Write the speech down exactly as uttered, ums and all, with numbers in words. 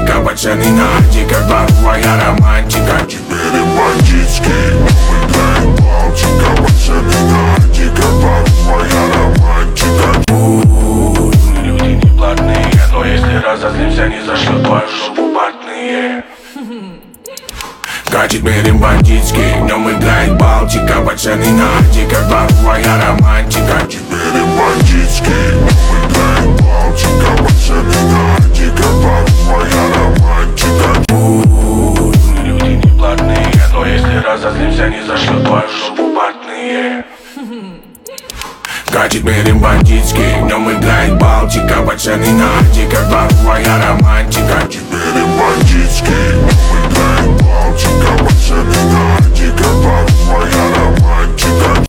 балтика, пацаны на артиках, баровая романтика. Теперь и бандитский, мы играем балтика, пацаны на артиках, баровая романтика. У-у-у, люди не платные, но если разозлимся, не зашлют твою жопу портные. Катит мерим бандитский, в нем играет балтика, пацаны на артиках, баровая романтика. Теперь и бандитский, в нем играет балтика, пацаны на артиках, баровая романтика. У-у-у, люди не платные, но если разозлимся, не зашлют твою жопу портные. Катит мерим бандитский, в нем играет балтика, пацаны на артиках, баровая романтика. Теперь и бандитский.